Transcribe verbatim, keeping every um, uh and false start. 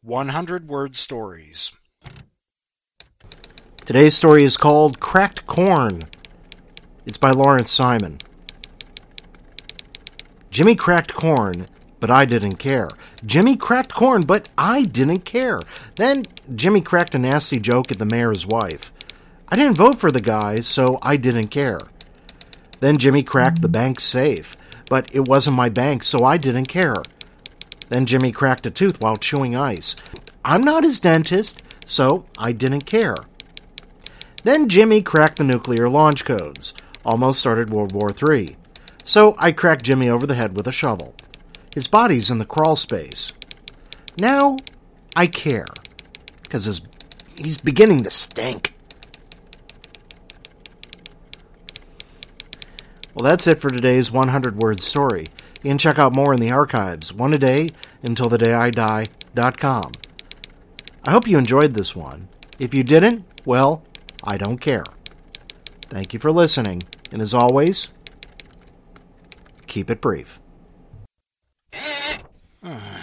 one hundred word stories. Today's story is called Cracked Corn. It's by Lawrence Simon. Jimmy cracked corn, but I didn't care. Jimmy cracked corn, but I didn't care. Then Jimmy cracked a nasty joke at the mayor's wife. I didn't vote for the guy, so I didn't care. Then Jimmy cracked the bank's safe, but it wasn't my bank, so I didn't care. Then Jimmy cracked a tooth while chewing ice. I'm not his dentist, so I didn't care. Then Jimmy cracked the nuclear launch codes. Almost started World War Three. So I cracked Jimmy over the head with a shovel. His body's in the crawl space. Now I care, because his, he's beginning to stink. Well, that's it for today's one hundred word story. You can check out more in the archives, one a day until the day I die dot com. I hope you enjoyed this one. If you didn't, well, I don't care. Thank you for listening, and as always, keep it brief.